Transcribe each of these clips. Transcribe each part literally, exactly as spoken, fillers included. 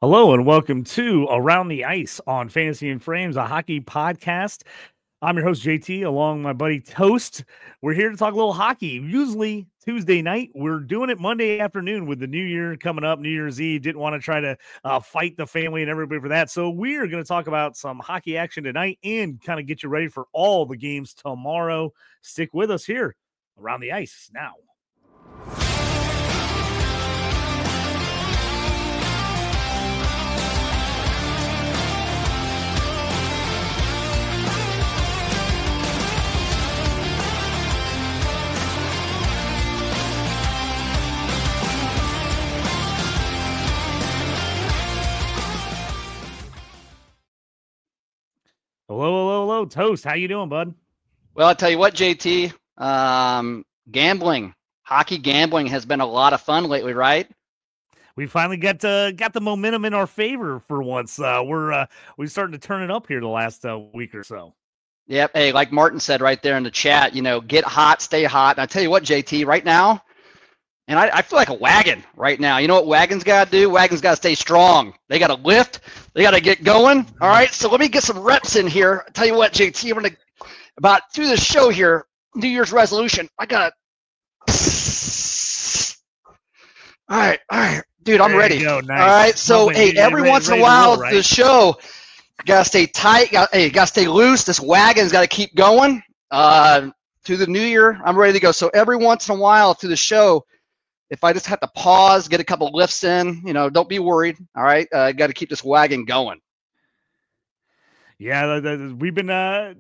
Hello and welcome to Around the Ice on Fantasy and Frames, a hockey podcast. I'm your host, J T, along with my buddy Toast. We're here to talk a little hockey. Usually Tuesday night. We're doing it Monday afternoon with the New Year coming up, New Year's Eve. Didn't want to try to uh, fight the family and everybody for that. So we're going to talk about some hockey action tonight and kind of get you ready for all the games tomorrow. Stick with us here Around the Ice now. Hello, hello, hello, Toast. How you doing, bud? Well, I'll tell you what, J T, um, gambling, hockey gambling has been a lot of fun lately, right? We finally got uh, got the momentum in our favor for once. Uh, we're uh, we're starting to turn it up here the last uh, week or so. Yep. Hey, like Martin said right there in the chat, you know, get hot, stay hot. And I tell you what, J T, right now, and I, I feel like a wagon right now. You know what wagons got to do? Wagons got to stay strong. They got to lift. They got to get going. All right. So let me get some reps in here. I tell you what, J T, I'm going to, about through the show here, New Year's resolution, I got to, all right. All right. Dude, I'm There ready. you go. Nice. All right. So, Something hey, you- every ready- once in ready a to while, roll, right? the show, got to stay tight. Got, hey, got to stay loose. This wagon's got to keep going. Uh, through the new year, I'm ready to go. So every once in a while through the show, if I just have to pause, get a couple lifts in, you know, don't be worried. All right. Uh, got to keep this wagon going. Yeah, the, the, we've been uh,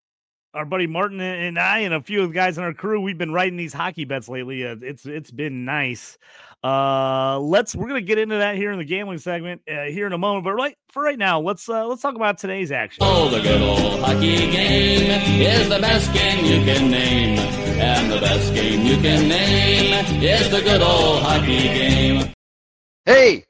our buddy Martin and I and a few of the guys on our crew. We've been writing these hockey bets lately. Uh, it's it's been nice. Uh, let's we're gonna get into that here in the gambling segment uh, here in a moment. But right for right now, let's uh, let's talk about today's action. Oh, the good old hockey game is the best game you can name. And the best game you can name is the good old hockey game. Hey,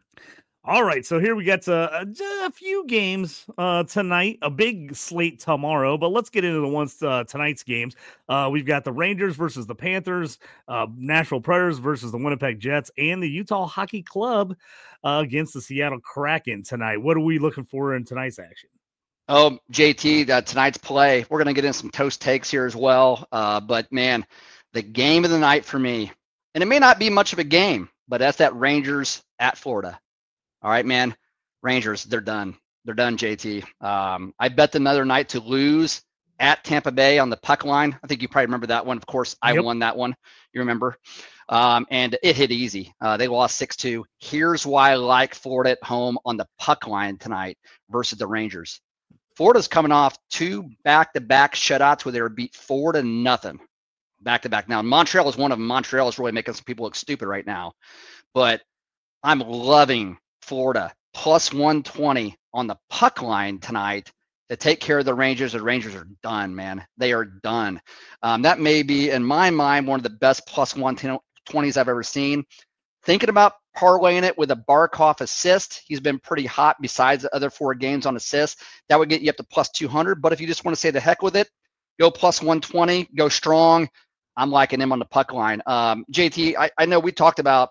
All right, so here we get uh, a, a few games uh, tonight, a big slate tomorrow, but let's get into the ones uh, tonight's games. Uh, we've got the Rangers versus the Panthers, uh, Nashville Predators versus the Winnipeg Jets, and the Utah Hockey Club uh, against the Seattle Kraken tonight. What are we looking for in tonight's action? oh, J T, uh, tonight's play, we're going to get in some toast takes here as well. Uh, but man, the game of the night for me, and it may not be much of a game, but that's that Rangers at Florida. All right, man. Rangers, they're done. They're done, J T. Um, I bet them the other night to lose at Tampa Bay on the puck line. I think you probably remember that one. Of course, I Yep. won that one. You remember? Um, and it hit easy. Uh, they lost six two. Here's why I like Florida at home on the puck line tonight versus the Rangers. Florida's coming off two back-to-back shutouts where they were beat four to nothing back-to-back. Now, Montreal is one of them. Montreal is really making some people look stupid right now. But I'm loving Florida plus one twenty on the puck line tonight to take care of the Rangers. The Rangers are done, man. They are done. Um, that may be, in my mind, one of the best plus one twenties I've ever seen. Thinking about parlaying it with a Barkov assist. He's been pretty hot besides the other four games on assists. That would get you up to plus two hundred. But if you just want to say the heck with it, go plus one twenty, go strong. I'm liking him on the puck line. Um, J T, I, I know we talked about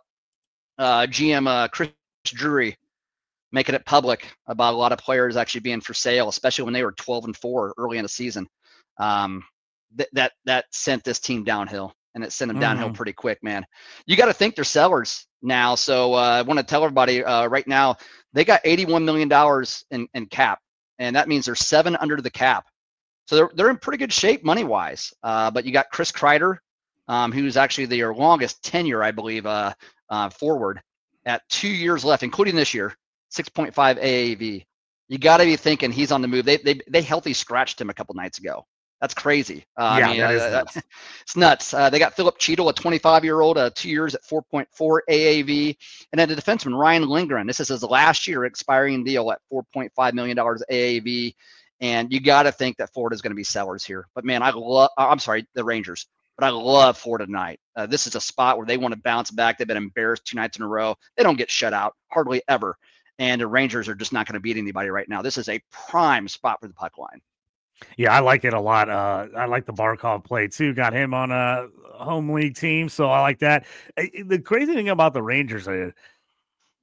uh, G M uh, Chris Drury making it public about a lot of players actually being for sale, especially when they were twelve and four early in the season. Um, th- that that sent this team downhill, and it sent them downhill Mhm. pretty quick, man. You got to think they're sellers now. So uh, I want to tell everybody uh, right now, they got eighty-one million dollars in, in cap, and that means they're seven under the cap. So they're they're in pretty good shape money wise. Uh, but you got Chris Kreider, um, who's actually their longest tenure, I believe, uh, uh, forward at two years left, including this year, six point five A A V. You got to be thinking he's on the move. They they they healthy scratched him a couple nights ago. That's crazy. Uh, Yeah, I mean, that is uh, nuts. it's nuts. Uh, they got Philip Cheadle, a twenty-five-year-old, uh, two years at four point four A A V, and then the defenseman Ryan Lindgren. This is his last year expiring deal at four point five million dollars A A V, and you got to think that Florida's going to be sellers here. But man, I love. I'm sorry, the Rangers. But I love Florida tonight. Uh, this is a spot where they want to bounce back. They've been embarrassed two nights in a row. They don't get shut out hardly ever. And the Rangers are just not going to beat anybody right now. This is a prime spot for the puck line. Yeah, I like it a lot. Uh, I like the Barkov play too. Got him on a home league team, so I like that. Uh, The crazy thing about the Rangers, uh,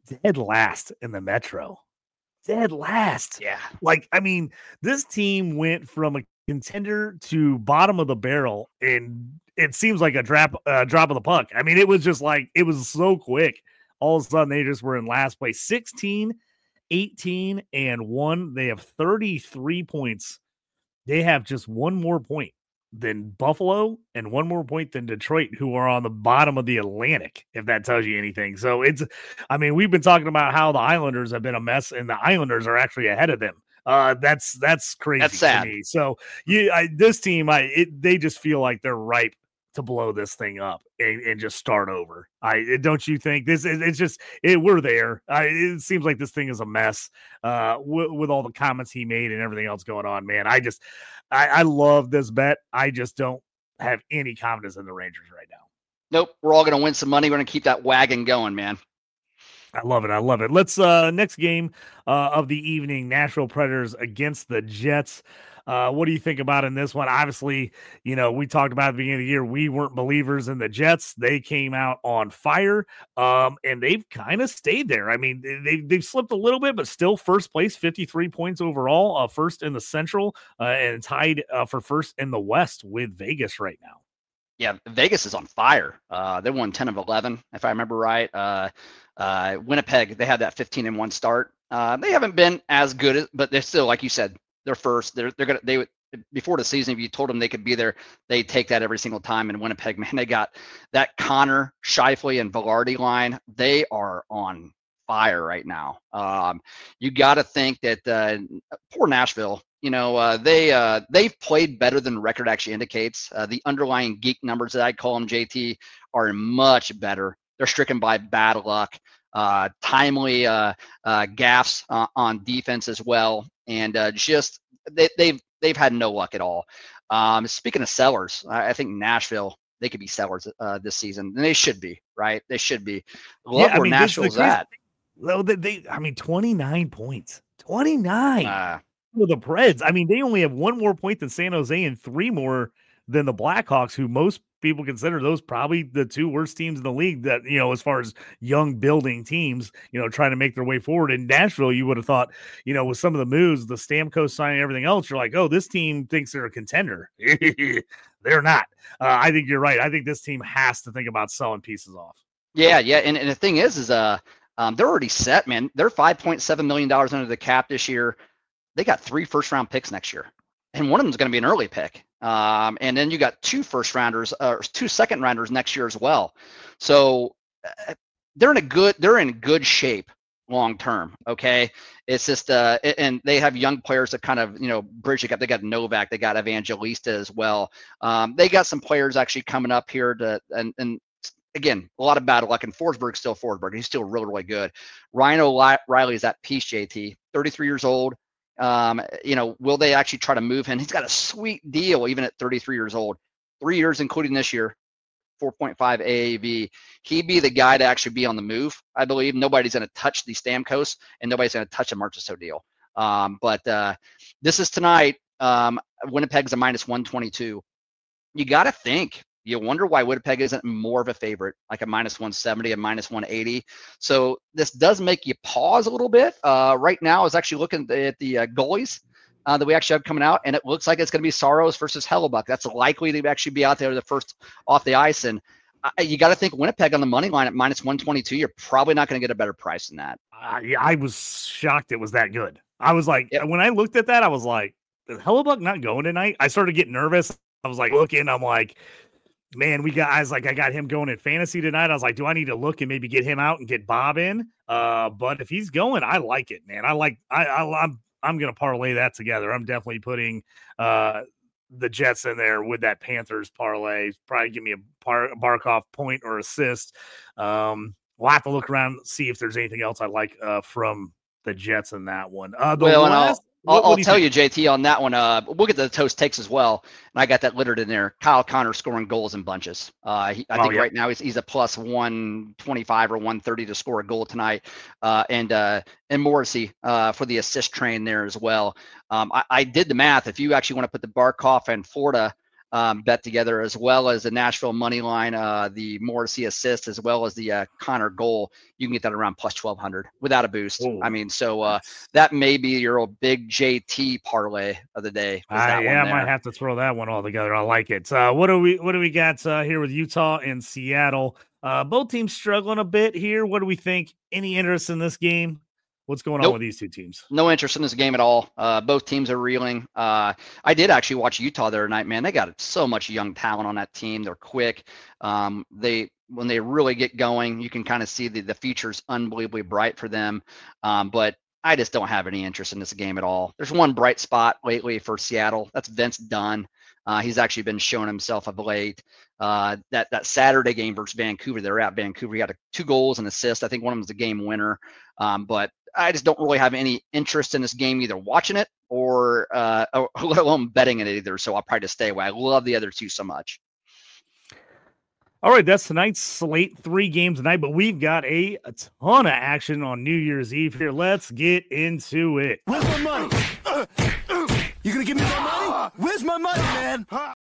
dead last in the Metro. Dead last. Yeah. Like, I mean, this team went from a contender to bottom of the barrel, and it seems like a drop, uh, drop of the puck. I mean, it was just like, it was so quick. All of a sudden, they just were in last place. sixteen, eighteen, and one. They have thirty-three points. They have just one more point than Buffalo and one more point than Detroit, who are on the bottom of the Atlantic, if that tells you anything. So it's, I mean, we've been talking about how the Islanders have been a mess, and the Islanders are actually ahead of them. Uh, that's that's crazy That's sad. to me. So you, I, this team, I it, they just feel like they're ripe to blow this thing up and, and just start over. I don't you think this is, it's just, it, we're there. I, it seems like this thing is a mess uh, w- with all the comments he made and everything else going on, man. I just, I, I love this bet. I just don't have any confidence in the Rangers right now. Nope. We're all going to win some money. We're going to keep that wagon going, man. I love it. I love it. Let's uh next game uh, of the evening, Nashville Predators against the Jets. Uh, what do you think about in this one? Obviously, you know, we talked about at the beginning of the year, we weren't believers in the Jets. They came out on fire, um, and they've kind of stayed there. I mean, they, they've slipped a little bit, but still first place, fifty-three points overall, uh, first in the Central, uh, and tied uh, for first in the West with Vegas right now. Yeah, Vegas is on fire. Uh, they won ten of eleven, if I remember right. Uh, uh, Winnipeg, they had that fifteen and one start. Uh, they haven't been as good, as, but they're still, like you said, they're first. They're they're gonna they would before the season. If you told them they could be there, they'd take that every single time. And Winnipeg, man, they got that Connor, Scheifele, and Velarde line. They are on fire right now. Um, you got to think that uh, poor Nashville. You know, uh, they uh, they've played better than the record actually indicates. Uh, the underlying geek numbers that I call them, J T, are much better. They're stricken by bad luck, uh, timely uh, uh, gaffes uh, on defense as well, and uh, just they, they've they've had no luck at all. Um, speaking of sellers, I, I think Nashville, they could be sellers uh, this season, and they should be, right? They should be. Love yeah, I where mean, Nashville's at. Well, they, they, I mean, twenty-nine points, twenty-nine. Uh, For the Preds, I mean, they only have one more point than San Jose and three more than the Blackhawks, who most people consider those probably the two worst teams in the league that, you know, as far as young building teams, you know, trying to make their way forward. In Nashville, you would have thought, you know, with some of the moves, the Stamkos signing, everything else, you're like, oh, this team thinks they're a contender. They're not. Uh, I think you're right. I think this team has to think about selling pieces off. yeah, yeah. And, and the thing is, is uh, um, they're already set, man. They're five point seven million dollars under the cap this year. They got three first round picks next year, and one of them is going to be an early pick. Um, and then you got two first rounders, or uh, two second rounders next year as well. So uh, they're in a good, they're in good shape long term. Okay, it's just, uh, and they have young players that kind of, you know, bridge the gap. They got Novak, they got Evangelista as well. Um, they got some players actually coming up here to, and and. Again, a lot of bad luck, and Forsberg's still Forsberg. He's still really, really good. Ryan O'Reilly is that piece, J T, thirty-three years old. Um, you know, will they actually try to move him? He's got a sweet deal, even at thirty-three years old. Three years, including this year, four point five A A V. He'd be the guy to actually be on the move, I believe. Nobody's going to touch the Stamkos, and nobody's going to touch a Marchessault deal. Um, but uh, this is tonight. Um, Winnipeg's a minus one twenty-two. You got to think. You wonder why Winnipeg isn't more of a favorite, like a minus one seventy, a minus one eighty. So this does make you pause a little bit. Uh, right now, I was actually looking at the uh, goalies uh, that we actually have coming out, and it looks like it's going to be Saros versus Hellebuck. That's likely to actually be out there the first off the ice. And uh, you got to think Winnipeg on the money line at minus one twenty-two. You're probably not going to get a better price than that. Uh, yeah, I was shocked it was that good. I was like, yep. when I looked at that, I was like, is Hellebuck not going tonight? I started getting nervous. I was like, looking, I'm like, man, we got, I was like, I got him going in fantasy tonight. I was like, do I need to look and maybe get him out and get Bob in? Uh, but if he's going, I like it, man. I like, I, I I'm, I'm going to parlay that together. I'm definitely putting uh, the Jets in there with that Panthers parlay. Probably give me a Bar- Barkov point or assist. Um, we'll have to look around, see if there's anything else I like uh, from the Jets in that one. Uh, the well, last, I'll, what, I'll what you tell think? you, J T, on that one. Uh, we'll get to the toast takes as well, and I got that littered in there. Kyle Connor scoring goals in bunches. Uh, he, I Oh, think yeah. right now he's he's a plus one twenty-five or one thirty to score a goal tonight, uh, and uh, and Morrissey uh, for the assist train there as well. Um, I, I did the math. If you actually want to put the Barkov and Florida um, bet together, as well as the Nashville money line, uh, the Morrissey assist, as well as the uh, Connor goal. You can get that around plus twelve hundred without a boost. Oh, I mean, so uh, nice. that may be your big J T parlay of the day. Uh, that yeah, one I might have to throw that one all together. I like it. Uh, what do we what do we got uh, here with Utah and Seattle? Uh, both teams struggling a bit here. What do we think? Any interest in this game? What's going Nope. on with these two teams? No interest in this game at all. Uh, both teams are reeling. Uh, I did actually watch Utah the other night, man. They got so much young talent on that team. They're quick. Um, they when they really get going, you can kind of see the the future's unbelievably bright for them. Um, but I just don't have any interest in this game at all. There's one bright spot lately for Seattle. That's Vince Dunn. Uh, he's actually been showing himself of late. Uh, that that Saturday game versus Vancouver, they're at Vancouver. He got a, two goals and assist. I think one of them was the game winner. Um, but I just don't really have any interest in this game, either watching it or, uh, or let alone betting it either. So I'll probably just stay away. I love the other two so much. All right, that's tonight's slate. Three games tonight, but we've got a, a ton of action on New Year's Eve here. Let's get into it. Where's my money? Uh, uh, you gonna give me my money? Where's my money, man?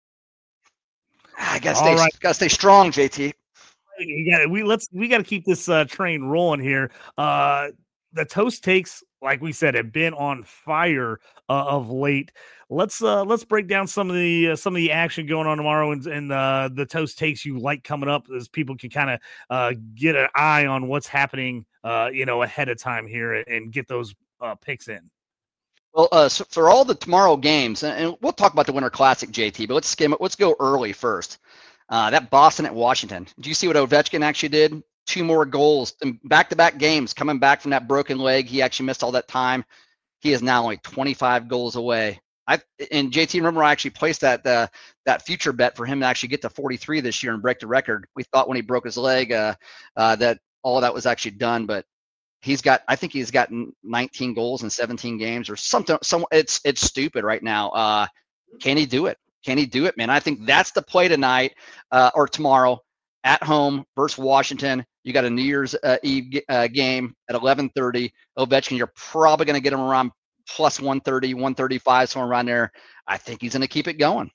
I gotta stay, right. gotta stay strong, J T. You got we let's we got to keep this uh, train rolling here. Uh, the toast takes, like we said, have been on fire uh, of late. Let's uh, let's break down some of the uh, some of the action going on tomorrow, and, and uh, the toast takes you like coming up, as people can kind of uh, get an eye on what's happening, uh, you know, ahead of time here, and get those uh, picks in. Well, uh, so for all the tomorrow games, and, and we'll talk about the Winter Classic, J T, but let's skim it. Let's go early first. Uh, that Boston at Washington. Do you see what Ovechkin actually did? Two more goals in back-to-back games, coming back from that broken leg. He actually missed all that time. He is now only twenty-five goals away. I and J T, remember I actually placed that uh, that future bet for him to actually get to forty-three this year and break the record. We thought when he broke his leg uh, uh, that all of that was actually done, but he's got, I think he's gotten nineteen goals in seventeen games or something. Some it's it's stupid right now. Uh, can he do it? Can he do it, man? I think that's the play tonight uh, or tomorrow at home versus Washington. You got a New Year's uh, Eve uh, game at eleven thirty. Ovechkin, you're probably going to get him around plus one thirty, one thirty-five, somewhere around there. I think he's going to keep it going.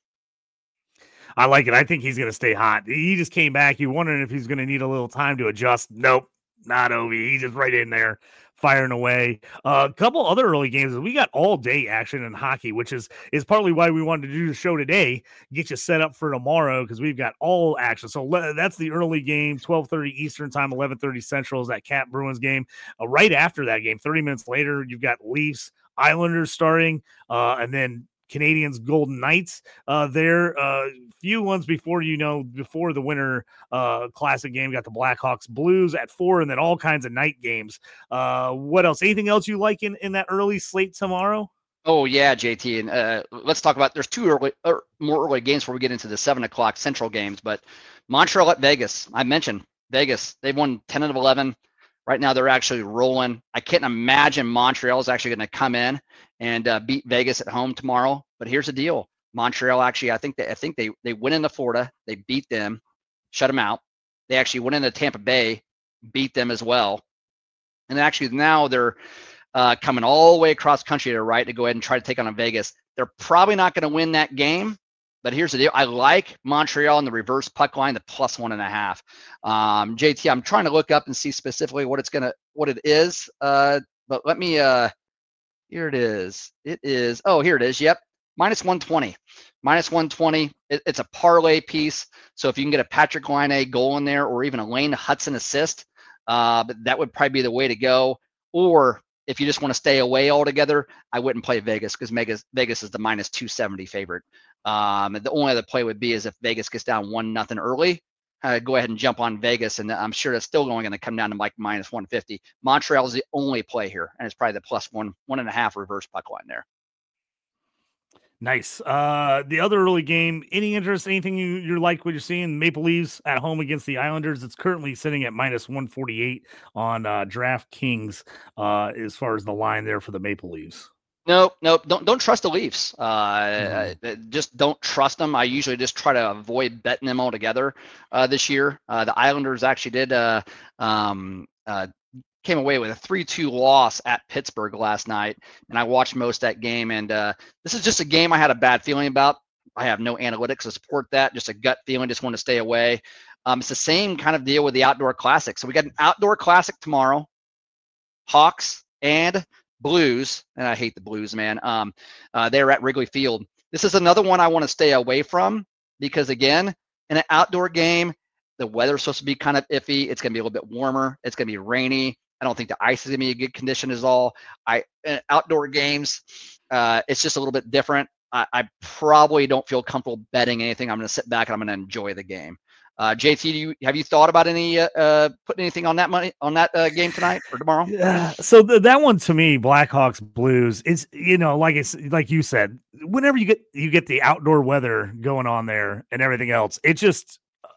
I like it. I think he's going to stay hot. He just came back. You're wondering if he's going to need a little time to adjust. Nope, not Ovi. He's just right in there, firing away. Uh, a couple other early games. We got all day action in hockey, which is is partly why we wanted to do the show today, get you set up for tomorrow, because we've got all action. So le- that's the early game, twelve thirty Eastern time, eleven thirty Central is that Cat Bruins game. Uh, right after that game, thirty minutes later, you've got Leafs, Islanders starting, uh, and then Canadians, Golden Knights uh, there. Uh, few ones before, you know, before the Winter uh, Classic game, got the Blackhawks, Blues at four, and then all kinds of night games. Uh, what else? Anything else you like in, in that early slate tomorrow? Oh, yeah, J T. And uh, let's talk about, there's two early, or more early games before we get into the seven o'clock Central games, but Montreal at Vegas. I mentioned Vegas. They've won ten out of eleven. Right now, they're actually rolling. I can't imagine Montreal is actually going to come in and uh, beat Vegas at home tomorrow. But here's the deal: Montreal actually, I think they, I think they they went into Florida, they beat them, shut them out. They actually went into Tampa Bay, beat them as well, and actually now they're uh, coming all the way across country to right to go ahead and try to take on Vegas. They're probably not going to win that game. But here's the deal. I like Montreal in the reverse puck line, the plus one and a half. Um, J T, I'm trying to look up and see specifically what it's gonna, what it is. Uh, but let me. Uh, here it is. It is. Oh, here it is. Yep, minus one twenty. Minus one twenty. It, it's a parlay piece. So if you can get a Patrick Laine goal in there, or even a Lane Hudson assist, uh, but that would probably be the way to go. Or if you just want to stay away altogether, I wouldn't play Vegas, because Vegas Vegas is the minus two seventy favorite. Um, the only other play would be is if Vegas gets down one nothing early, uh, go ahead and jump on Vegas, and I'm sure that's still going to come down to like minus one fifty. Montreal is the only play here, and it's probably the plus one one and a half reverse puck line there. Nice. Uh, the other early game, any interest, anything you you like what you're seeing? Maple Leafs at home against the Islanders. It's currently sitting at minus one forty-eight on uh, DraftKings uh, as far as the line there for the Maple Leafs. Nope, nope. Don't don't trust the Leafs. Uh, Mm-hmm. Just don't trust them. I usually just try to avoid betting them altogether uh, this year. Uh, the Islanders actually did uh, um, uh, came away with a three two loss at Pittsburgh last night, and I watched most of that game. And uh, this is just a game I had a bad feeling about. I have no analytics to support that. Just a gut feeling. Just want to stay away. Um, it's the same kind of deal with the outdoor classic. So we got an outdoor classic tomorrow. Hawks and Blues, and I hate the Blues, man. Um, uh, they're at Wrigley Field. This is another one I want to stay away from because, again, in an outdoor game, the weather's supposed to be kind of iffy. It's going to be a little bit warmer. It's going to be rainy. I don't think the ice is going to be a good condition as all. I in outdoor games, uh, it's just a little bit different. I, I probably don't feel comfortable betting anything. I'm going to sit back and I'm going to enjoy the game. Uh, J T, do you, have you thought about any uh, uh, putting anything on that money on that uh, game tonight or tomorrow? Yeah. So the, that one to me, Blackhawks Blues, is you know like it's like you said, whenever you get you get the outdoor weather going on there and everything else, it just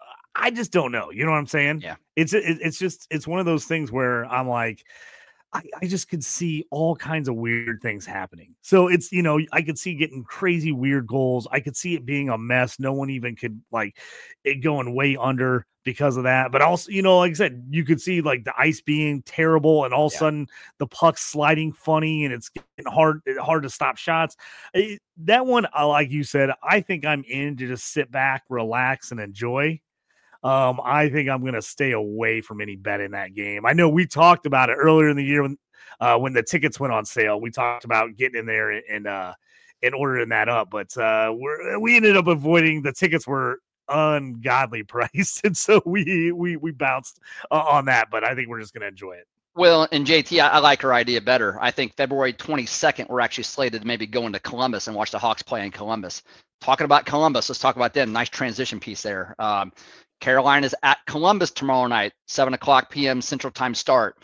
I just don't know. You know what I'm saying? Yeah. It's it, it's just it's one of those things where I'm like. I, I just could see all kinds of weird things happening. So it's, you know, I could see getting crazy weird goals. I could see it being a mess. No one even could like it going way under because of that. But also, you know, like I said, you could see like the ice being terrible and all of a Yeah. sudden the puck's sliding funny and it's getting hard, hard to stop shots. It, that one, uh, like you said, I think I'm in to just sit back, relax and enjoy. Um, I think I'm going to stay away from any bet in that game. I know we talked about it earlier in the year when uh, when the tickets went on sale. We talked about getting in there and uh, and ordering that up, but uh, we're, we ended up avoiding. The tickets were ungodly priced, and so we we we bounced uh, on that. But I think we're just going to enjoy it. Well, and J T, I, I like her idea better. I think February twenty-second, we're actually slated to maybe go into Columbus and watch the Hawks play in Columbus. Talking about Columbus, let's talk about them. Nice transition piece there. Um, Carolina's at Columbus tomorrow night, seven o'clock p.m. Central Time start.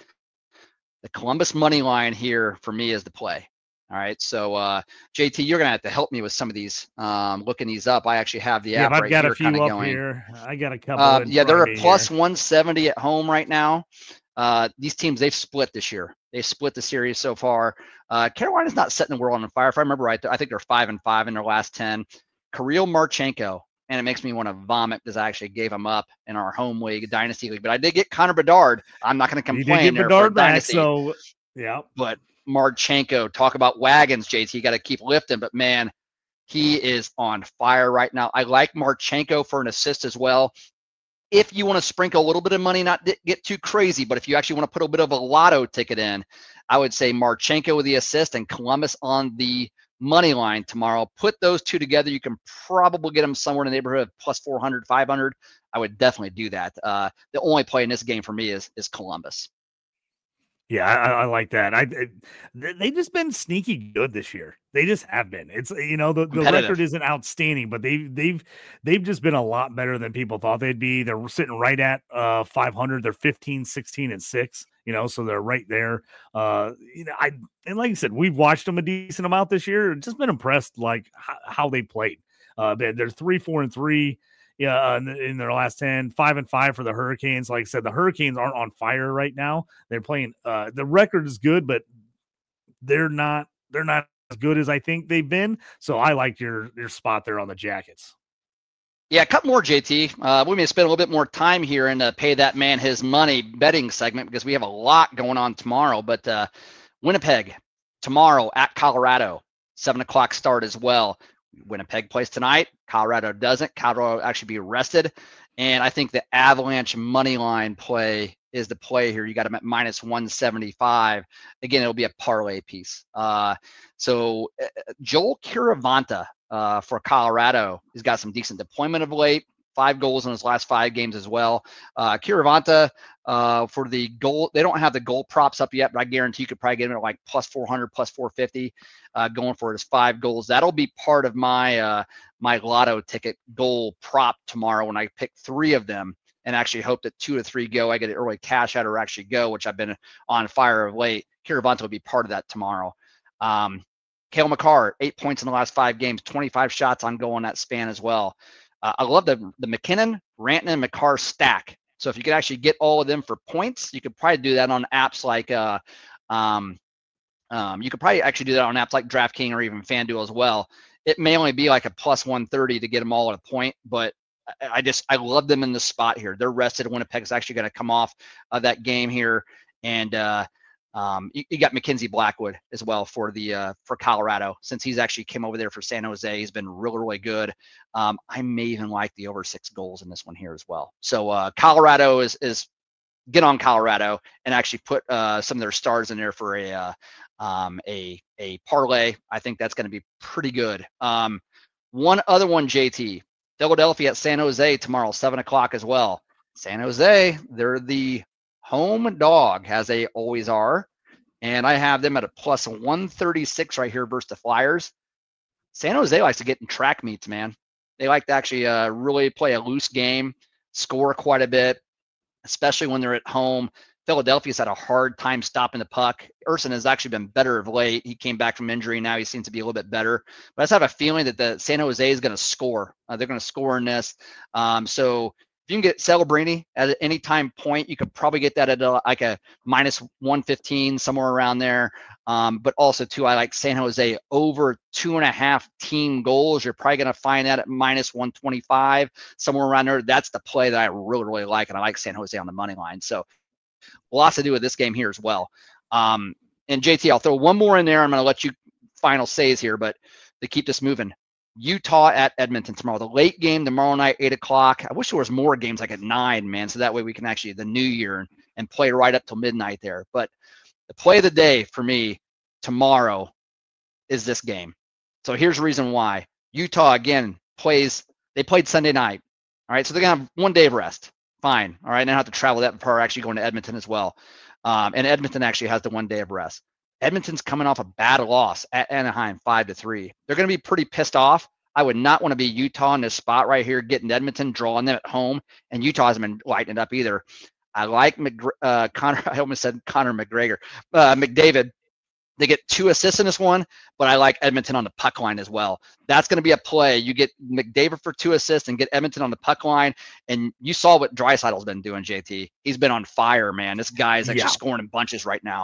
The Columbus money line here for me is the play. All right, so uh, J T, you're gonna have to help me with some of these. Um, looking these up, I actually have the Yeah, app I've right got here, a few kind of up going. here. I got a couple. Uh, in yeah, front they're of a me plus here. one seventy at home right now. Uh, these teams, they've split this year. They've split the series so far. Uh, Carolina's not setting the world on fire. If I remember right, I think they're five and five in their last ten. Kirill Marchenko, and it makes me want to vomit because I actually gave him up in our home league, Dynasty League. But I did get Connor Bedard. I'm not going to You complain did get there for Bedard back, Dynasty. so yeah. But Marchenko, talk about wagons, J T. You got to keep lifting. But man, he is on fire right now. I like Marchenko for an assist as well. If you want to sprinkle a little bit of money, not get too crazy, but if you actually want to put a bit of a lotto ticket in, I would say Marchenko with the assist and Columbus on the money line tomorrow. Put those two together. You can probably get them somewhere in the neighborhood of plus four hundred, five hundred. I would definitely do that. Uh, the only play in this game for me is is Columbus. Yeah, I, I like that. I, I they've just been sneaky good this year. They just have been. It's you know the, the record isn't outstanding, but they've they've they've just been a lot better than people thought they'd be. They're sitting right at uh five hundred. They're fifteen, sixteen, and six. You know, so they're right there. Uh, you know, I and like I said, we've watched them a decent amount this year. Just been impressed like how, how they played. Uh, they, they're three, four, and three. Yeah, uh, in, in their last ten, five and five for the Hurricanes. Like I said, the Hurricanes aren't on fire right now. They're playing. Uh, the record is good, but they're not. They're not as good as I think they've been. So I like your your spot there on the Jackets. Yeah, a couple more, J T. Uh, we may spend a little bit more time here in the Pay That Man His Money betting segment because we have a lot going on tomorrow. But uh, Winnipeg tomorrow at Colorado, seven o'clock start as well. Winnipeg plays tonight. Colorado doesn't. Colorado will actually be rested. And I think the Avalanche money line play is the play here. You got them at minus one seventy-five. Again, it'll be a parlay piece. Uh, so uh, Joel Kiravanta uh, for Colorado has got some decent deployment of late. Five goals in his last five games as well. Uh, Kiravanta uh, for the goal, they don't have the goal props up yet, but I guarantee you could probably get him at like plus four hundred, plus four fifty, uh, going for his five goals. That'll be part of my uh, my lotto ticket goal prop tomorrow when I pick three of them and actually hope that two to three go. I get an early cash out or actually go, which I've been on fire of late. Kiravanta will be part of that tomorrow. Um, Cale Makar, eight points in the last five games, twenty-five shots on goal in that span as well. Uh, I love the the McKinnon, Rantanen, and Makar stack. So if you could actually get all of them for points, you could probably do that on apps like uh, um, um, you could probably actually do that on apps like DraftKings or even FanDuel as well. It may only be like a plus one thirty to get them all at a point, but I, I just I love them in the spot here. They're rested. Winnipeg's actually going to come off of that game here, and uh, Um, you, you got Mackenzie Blackwood as well for the uh, for Colorado, since he's actually came over there for San Jose. He's been really, really good. Um, I may even like the over six goals in this one here as well. So uh, Colorado is is get on Colorado and actually put uh, some of their stars in there for a uh, um, a a parlay. I think that's going to be pretty good. Um, one other one, J T, Philadelphia at San Jose tomorrow, seven o'clock as well. San Jose, they're the home dog, as they always are, and I have them at a plus one thirty-six right here versus the Flyers. San Jose likes to get in track meets, man. They like to actually uh, really play a loose game, score quite a bit, especially when they're at home. Philadelphia's had a hard time stopping the puck. Urson has actually been better of late. He came back from injury. Now he seems to be a little bit better. But I just have a feeling that the San Jose is going to score. Uh, they're going to score in this. Um, so if you can get Celebrini at any time point, you could probably get that at a, like a minus one fifteen, somewhere around there. Um, but also, too, I like San Jose over two and a half team goals. You're probably going to find that at minus one twenty-five, somewhere around there. That's the play that I really, really like, and I like San Jose on the money line. So lots to do with this game here as well. Um, and J T, I'll throw one more in there. I'm going to let you final says here, but to keep this moving. Utah at Edmonton tomorrow. The late game tomorrow night, eight o'clock. I wish there was more games like at nine, man, so that way we can actually the new year and, and play right up till midnight there. But the play of the day for me tomorrow is this game. So here's the reason why. Utah, again, plays, they played Sunday night. All right, so they're going to have one day of rest. Fine. All right, and they don't have to travel that far, actually going to Edmonton as well. Um, and Edmonton actually has the one day of rest. Edmonton's coming off a bad loss at Anaheim, five to three. They're going to be pretty pissed off. I would not want to be Utah in this spot right here, getting Edmonton, drawing them at home, and Utah hasn't been lighting it up either. I like McGr- uh, Connor. I almost said Connor McGregor, uh, McDavid. They get two assists in this one, but I like Edmonton on the puck line as well. That's going to be a play. You get McDavid for two assists and get Edmonton on the puck line, and you saw what Draisaitl's been doing, J T. He's been on fire, man. This guy is actually yeah. scoring in bunches right now.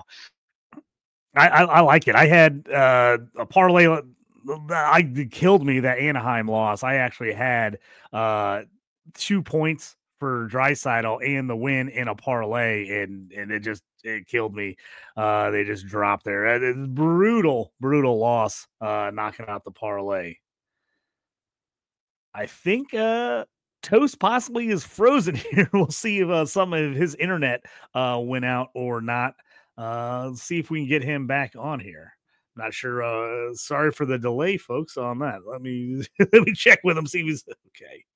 I, I, I like it. I had uh, a parlay. I it killed me that Anaheim loss. I actually had uh, two points for Draisaitl and the win in a parlay, and and it just it killed me. Uh, they just dropped there. It's brutal, brutal loss. Uh, knocking out the parlay. I think uh, Toast possibly is frozen here. We'll see if uh, some of his internet uh, went out or not. Uh, let's see if we can get him back on here. Not sure. Uh, sorry for the delay, folks, on that. Let me let me check with him, see if he's okay.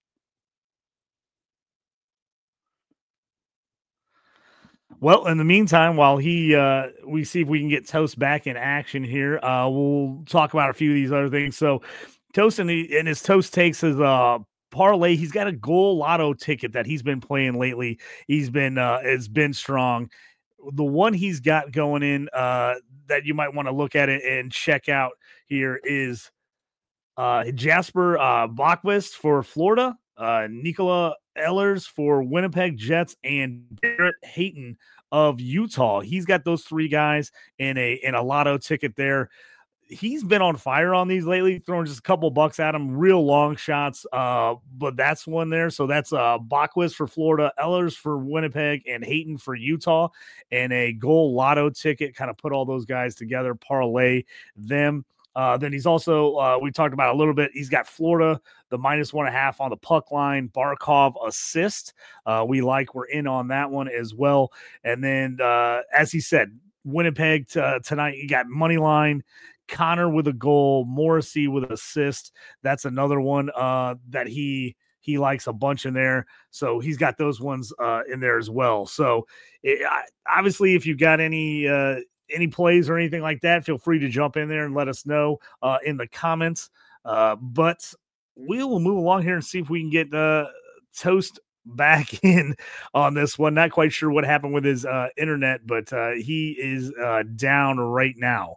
Well, in the meantime, while he uh, we see if we can get Toast back in action here, uh, we'll talk about a few of these other things. So, Toast and, in his Toast takes his uh, parlay. He's got a goal lotto ticket that he's been playing lately. He's been uh, has been strong. The one he's got going in uh, that you might want to look at it and check out here is uh, Jasper uh, Bachwist for Florida, uh, Nikola Ehlers for Winnipeg Jets, and Barrett Hayton of Utah. He's got those three guys in a in a lotto ticket there. He's been on fire on these lately, throwing just a couple bucks at him, real long shots. Uh, but that's one there. So that's uh, Bachwist for Florida, Ehlers for Winnipeg, and Hayton for Utah, and a goal lotto ticket. Kind of put all those guys together, parlay them. Uh, then he's also, uh, we talked about a little bit, he's got Florida, the minus one and a half on the puck line, Barkov assist. Uh, we like, we're in on that one as well. And then, uh, as he said, Winnipeg t- uh, tonight, you got money line, Connor with a goal, Morrissey with an assist. That's another one uh, that he he likes a bunch in there. So he's got those ones uh, in there as well. So it, I, obviously, if you've got any uh, any plays or anything like that, feel free to jump in there and let us know uh, in the comments. Uh, but we will move along here and see if we can get uh, Toast back in on this one. Not quite sure what happened with his uh, internet, but uh, he is uh, down right now.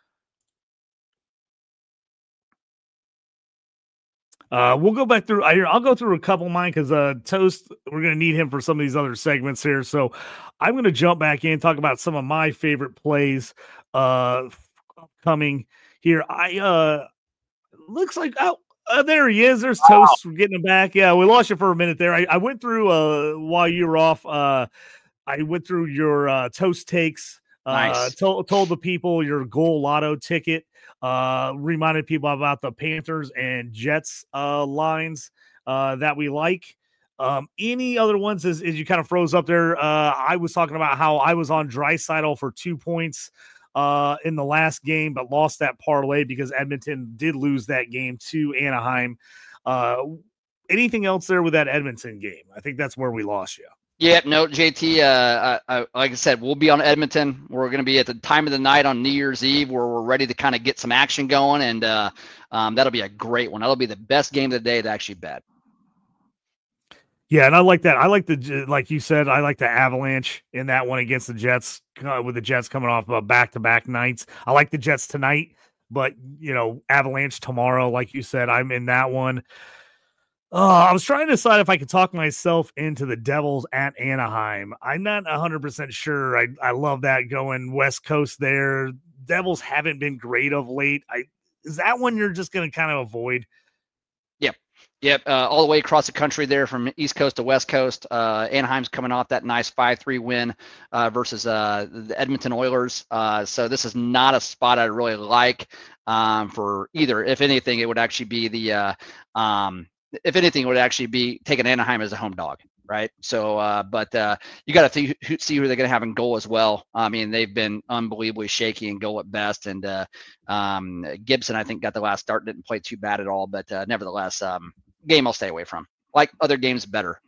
Uh, we'll go back through. I'll go through a couple of mine because uh, Toast, we're going to need him for some of these other segments here. So I'm going to jump back in and talk about some of my favorite plays uh, coming here. I uh, looks like oh, uh, there he is. There's Toast. Wow. We're getting him back. Yeah, we lost you for a minute there. I, I went through uh, while you were off. Uh, I went through your uh, Toast takes Uh, Nice. told, told the people your goal lotto ticket, uh, reminded people about the Panthers and Jets uh, lines uh, that we like. Um, any other ones as, as you kind of froze up there? Uh, I was talking about how I was on Draisaitl for two points uh, in the last game, but lost that parlay because Edmonton did lose that game to Anaheim. Uh, anything else there with that Edmonton game? I think that's where we lost you. Yeah, no, J T, uh, I, I, like I said, we'll be on Edmonton. We're going to be at the time of the night on New Year's Eve where we're ready to kind of get some action going, and uh, um, that'll be a great one. That'll be the best game of the day to actually bet. Yeah, and I like that. I like the, like you said, I like the Avalanche in that one against the Jets, uh, with the Jets coming off uh, back-to-back nights. I like the Jets tonight, but, you know, Avalanche tomorrow, like you said, I'm in that one. Uh, I was trying to decide if I could talk myself into the Devils at Anaheim. I'm not one hundred percent sure. I, I love that going West Coast there. Devils haven't been great of late. I Is that one you're just going to kind of avoid? Yep. Yep. Uh, all the way across the country there from East Coast to West Coast. Uh, Anaheim's coming off that nice five three win uh, versus uh, the Edmonton Oilers. Uh, so this is not a spot I really like um, for either. If anything, it would actually be the uh, um, – if anything, it would actually be taking Anaheim as a home dog, right? So, uh, but uh, you got to th- see who they're going to have in goal as well. I mean, they've been unbelievably shaky in goal at best, and uh, um, Gibson, I think, got the last start, didn't play too bad at all, but uh, nevertheless, um, game I'll stay away from. Like other games, better.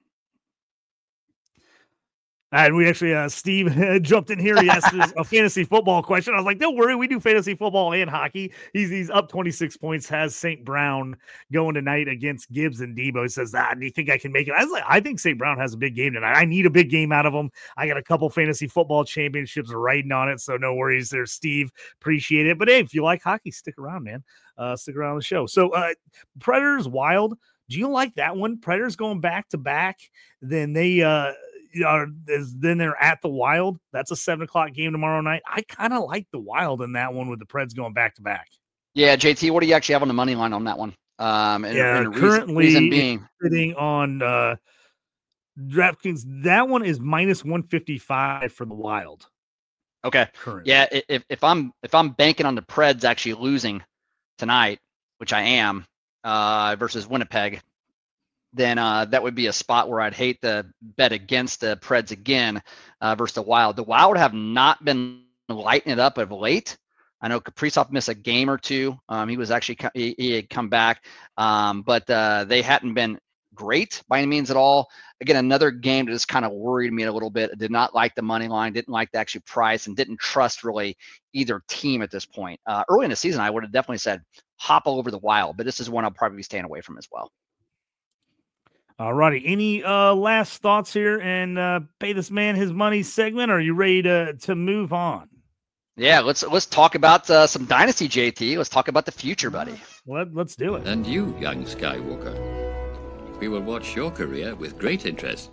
And we actually, uh, Steve jumped in here. He asked us a fantasy football question. I was like, don't worry, we do fantasy football and hockey. He's he's up twenty-six points, has Saint Brown going tonight against Gibbs and Debo. He says, ah, do you think I can make it? I was like, I think Saint Brown has a big game tonight. I need a big game out of him. I got a couple fantasy football championships riding on it, so no worries there, Steve. Appreciate it. But hey, if you like hockey, stick around, man. Uh, stick around the show. So uh, Predators Wild. Do you like that one? Predators going back to back. Then they uh are then they're at the Wild. That's a seven o'clock game tomorrow night. I kind of like the Wild in that one with the Preds going back to back. Yeah, J T, what do you actually have on the money line on that one? Um, and, yeah, and currently reason, reason being sitting on uh, DraftKings. That one is minus one fifty-five for the Wild. Okay. Currently. Yeah, if if I'm if I'm banking on the Preds actually losing tonight, which I am, uh, versus Winnipeg, then uh, that would be a spot where I'd hate to bet against the Preds again uh, versus the Wild. The Wild have not been lighting it up of late. I know Kaprizov missed a game or two. Um, he was actually he, he had come back, um, but uh, they hadn't been great by any means at all. Again, another game that just kind of worried me a little bit. I did not like the money line, didn't like the actual price, and didn't trust really either team at this point. Uh, early in the season, I would have definitely said hop all over the Wild, but this is one I'll probably be staying away from as well. All righty. Any uh, last thoughts here and uh, pay this man his money segment? Or are you ready to to move on? Yeah, let's let's talk about uh, some Dynasty, J T. Let's talk about the future, buddy. Let, let's do it. And you, young Skywalker, we will watch your career with great interest.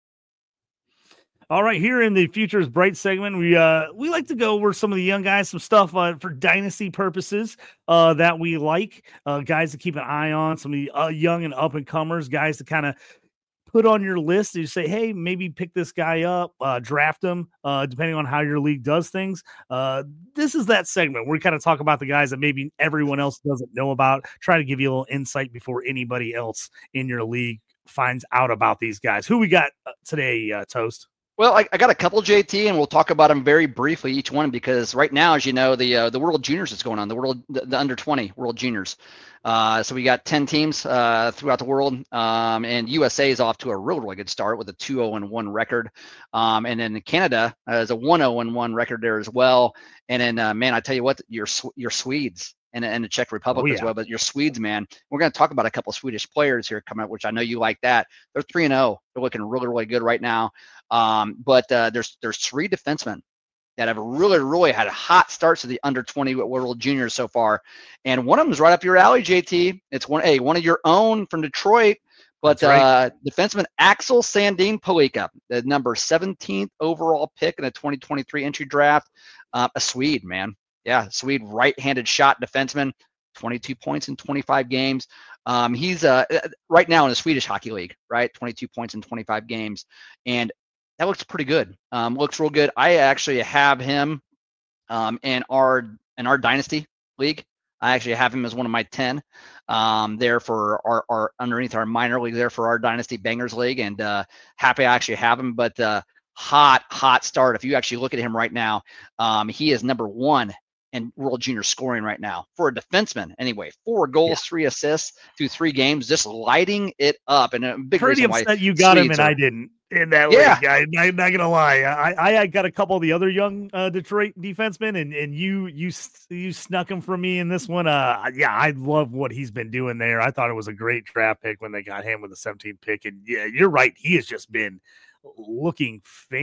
All right, here in the Futures Bright segment, we uh we like to go over some of the young guys, some stuff uh, for dynasty purposes uh, that we like, uh, guys to keep an eye on, some of the uh, young and up and comers, guys to kind of put on your list. You say, hey, maybe pick this guy up, uh, draft him, uh, depending on how your league does things. Uh, this is that segment where we kind of talk about the guys that maybe everyone else doesn't know about. Try to give you a little insight before anybody else in your league finds out about these guys. Who we got today, uh, Toast? Well, I, I got a couple, J T, and we'll talk about them very briefly, each one, because right now, as you know, the uh, the World Juniors is going on, the World the, the under twenty World Juniors. Uh, so we got ten teams uh, throughout the world, um, and U S A is off to a really, really good start with a two oh and one record. Um, and then Canada has a one oh and one record there as well. And then, uh, man, I tell you what, your your Swedes and, and the Czech Republic oh, yeah. as well, but your Swedes, man, we're going to talk about a couple of Swedish players here coming up, which I know you like that. They're three and oh. They're looking really, really good right now. Um, but uh, there's there's three defensemen that have really, really had a hot starts to the under twenty World Juniors so far. And one of them is right up your alley, J T. It's one, hey, one of your own from Detroit. But right. uh, defenseman Axel Sandin Palika, the number seventeenth overall pick in the twenty twenty-three entry draft. Uh, a Swede, man. Yeah, Swede right-handed shot defenseman, twenty-two points in twenty-five games. Um, he's uh, right now in the Swedish Hockey League, right? twenty-two points in twenty-five games. And that looks pretty good. Um, looks real good. I actually have him Um, in our in our dynasty league, I actually have him as one of my ten um, there for our, our underneath our minor league there for our dynasty bangers league, and uh, happy I actually have him. But uh, hot, hot start. If you actually look at him right now, um, he is number one in World Junior scoring right now for a defenseman. Anyway, four goals, yeah. three assists through three games, just lighting it up. And a big Pretty reason upset why you got him and are, I didn't in that yeah. league. I, I'm not gonna lie. I, I got a couple of the other young uh, Detroit defensemen, and and you you you snuck him from me in this one. Uh, yeah, I love what he's been doing there. I thought it was a great draft pick when they got him with the seventeenth pick, and yeah, you're right. He has just been looking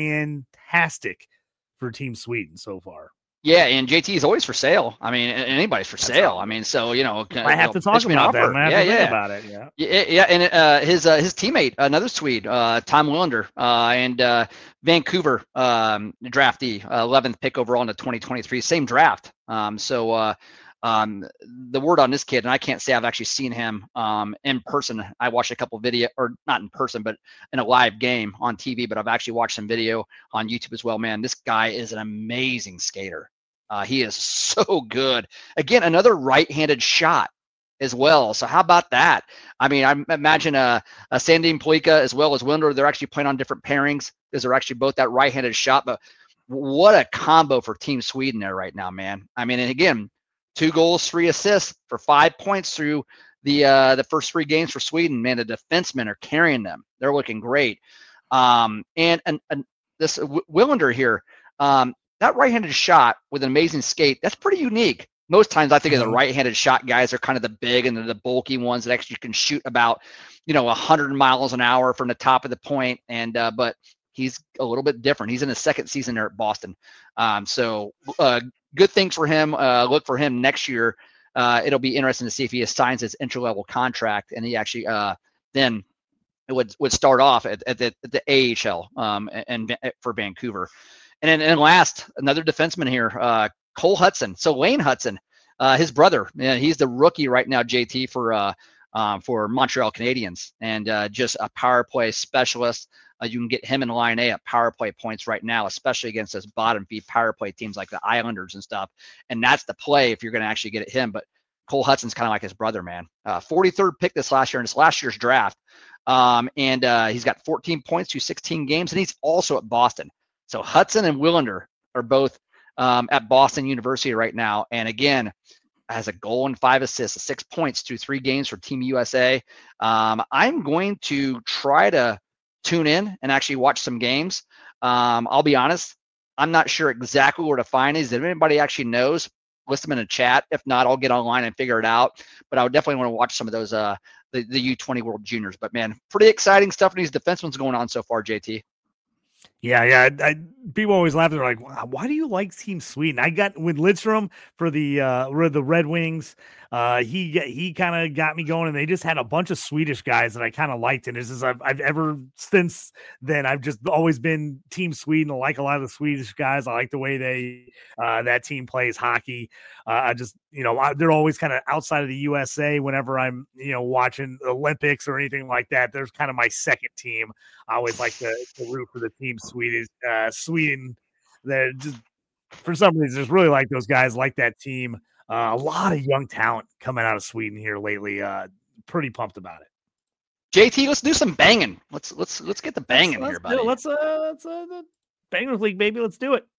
fantastic for Team Sweden so far. Yeah, and J T is always for sale. I mean, anybody's for That's sale. Right. I mean, so you know, I have you know, to talk about that. I have yeah, to yeah, think about it. Yeah, yeah, yeah. And uh, his uh, his teammate, another Swede, uh, Tom Willander, uh, and uh, Vancouver um, draftee, uh, eleventh pick overall in the twenty twenty-three, same draft. Um, so uh, um, the word on this kid, and I can't say I've actually seen him um, in person. I watched a couple video, or not in person, but in a live game on T V. But I've actually watched some video on YouTube as well. Man, this guy is an amazing skater. Uh, he is so good. Again, another right-handed shot as well. So how about that? I mean, I imagine a, a Sandin Plica as well as Winder, they're actually playing on different pairings because they're actually both that right-handed shot. But what a combo for Team Sweden there right now, man. I mean, and again, two goals, three assists for five points through the uh, the first three games for Sweden. Man, the defensemen are carrying them. They're looking great. Um, and, and, and this Willander here, um, that right-handed shot with an amazing skate, that's pretty unique. Most times I think mm-hmm. of the right-handed shot guys are kind of the big and the bulky ones that actually can shoot about, you know, one hundred miles an hour from the top of the point. And uh, but he's a little bit different. He's in his second season there at Boston. Um, so uh, good things for him. Uh, look for him next year. Uh, it'll be interesting to see if he signs his entry-level contract and he actually uh, then it would, would start off at, at, the, at the A H L um, and, and for Vancouver. And then and last, another defenseman here, uh, Cole Hudson. So Lane Hudson, uh, his brother, yeah, he's the rookie right now, J T, for uh, um, for Montreal Canadiens, and uh, just a power play specialist. Uh, you can get him in line A at power play points right now, especially against those bottom feed power play teams like the Islanders and stuff. And that's the play if you're going to actually get at him. But Cole Hudson's kind of like his brother, man. Uh, forty-third pick this last year in this last year's draft. Um, and uh, he's got fourteen points through sixteen games, and he's also at Boston. So Hudson and Willander are both um, at Boston University right now. And again, has a goal and five assists, six points through three games for Team U S A. Um, I'm going to try to tune in and actually watch some games. Um, I'll be honest, I'm not sure exactly where to find these. If anybody actually knows, list them in a chat. If not, I'll get online and figure it out. But I would definitely want to watch some of those, uh, the, the U twenty World Juniors. But man, pretty exciting stuff for these defensemen going on so far, J T. Yeah, yeah. I, people always laugh. They're like, "Why do you like Team Sweden?" I got with Lidstrom for the uh, the Red Wings. Uh, he he kind of got me going, and they just had a bunch of Swedish guys that I kind of liked. And this is I've, I've ever since then I've just always been Team Sweden. I like a lot of the Swedish guys. I like the way they uh, that team plays hockey. Uh, I just you know I, they're always kind of outside of the U S A whenever I'm you know watching the Olympics or anything like that. There's kind of my second team. I always like to, to root for the team Sweden. Uh, Sweden, that just for some reason just really like those guys, like that team. Uh, a lot of young talent coming out of Sweden here lately. Uh, pretty pumped about it. J T, let's do some banging. Let's let's let's get the banging let's, here, let's buddy. Let's uh, let's uh, the Bangers League, baby. Let's do it.